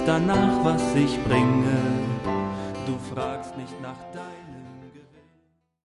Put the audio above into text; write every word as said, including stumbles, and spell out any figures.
danach, was ich bringe. Du fragst nicht nach deinem